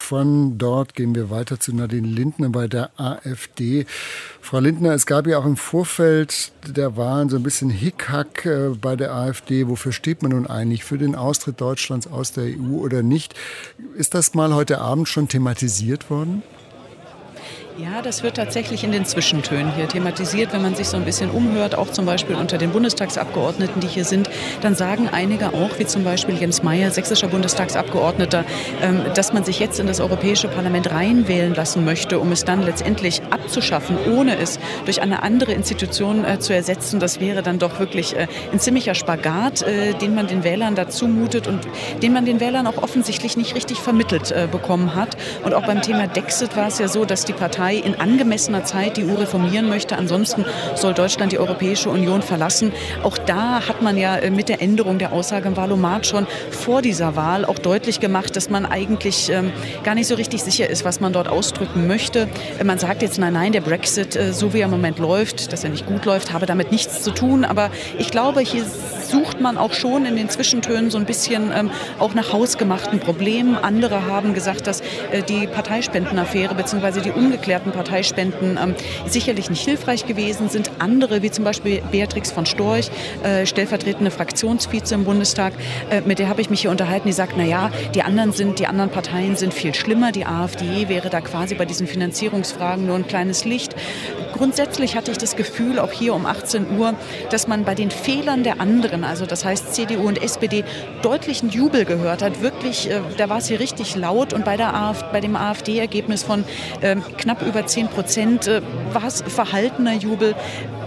Von dort gehen wir weiter zu Nadine Lindner bei der AfD. Frau Lindner, es gab ja auch im Vorfeld der Wahlen so ein bisschen Hickhack bei der AfD. Wofür steht man nun eigentlich? Für den Austritt Deutschlands aus der EU oder nicht? Ist das mal heute Abend schon thematisiert worden? Ja, das wird tatsächlich in den Zwischentönen hier thematisiert. Wenn man sich so ein bisschen umhört, auch zum Beispiel unter den Bundestagsabgeordneten, die hier sind, dann sagen einige auch, wie zum Beispiel Jens Meyer, sächsischer Bundestagsabgeordneter, dass man sich jetzt in das Europäische Parlament reinwählen lassen möchte, um es dann letztendlich abzuschaffen, ohne es durch eine andere Institution zu ersetzen. Das wäre dann doch wirklich ein ziemlicher Spagat, den man den Wählern da zumutet und den man den Wählern auch offensichtlich nicht richtig vermittelt bekommen hat. Und auch beim Thema Dexit war es ja so, dass die Partei in angemessener Zeit die EU reformieren möchte. Ansonsten soll Deutschland die Europäische Union verlassen. Auch da hat man ja mit der Änderung der Aussage im Wahlomat schon vor dieser Wahl auch deutlich gemacht, dass man eigentlich gar nicht so richtig sicher ist, was man dort ausdrücken möchte. Man sagt jetzt, nein, der Brexit, so wie er im Moment läuft, dass er nicht gut läuft, habe damit nichts zu tun. Aber ich glaube, hier sucht man auch schon in den Zwischentönen so ein bisschen auch nach hausgemachten Problemen. Andere haben gesagt, dass die Parteispendenaffäre bzw. die ungeklärten Parteispenden sicherlich nicht hilfreich gewesen sind. Andere, wie zum Beispiel Beatrix von Storch, stellvertretende Fraktionsvize im Bundestag, mit der habe ich mich hier unterhalten, die sagt, die anderen Parteien sind viel schlimmer. Die AfD wäre da quasi bei diesen Finanzierungsfragen nur ein kleines Licht. Grundsätzlich hatte ich das Gefühl, auch hier um 18 Uhr, dass man bei den Fehlern der anderen, also das heißt CDU und SPD, deutlichen Jubel gehört hat. Wirklich, da war es hier richtig laut und bei dem AfD-Ergebnis von knapp über 10% war es verhaltener Jubel.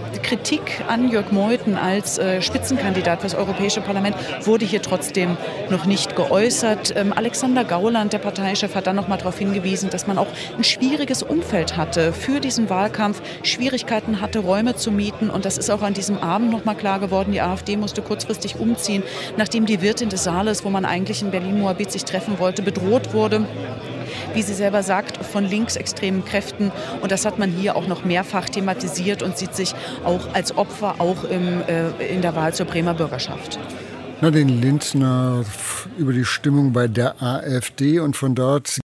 Kritik an Jörg Meuthen als Spitzenkandidat für das Europäische Parlament wurde hier trotzdem noch nicht geäußert. Alexander Gauland, der Parteichef, hat dann noch mal darauf hingewiesen, dass man auch ein schwieriges Umfeld hatte für diesen Wahlkampf, Schwierigkeiten hatte, Räume zu mieten. Und das ist auch an diesem Abend noch mal klar geworden. Die AfD musste kurzfristig umziehen, nachdem die Wirtin des Saales, wo man eigentlich in Berlin-Moabit sich treffen wollte, bedroht wurde, wie sie selber sagt, von linksextremen Kräften. Und das hat man hier auch noch mehrfach thematisiert und sieht sich auch als Opfer auch in der Wahl zur Bremer Bürgerschaft. Nadine Lindner über die Stimmung bei der AfD und von dort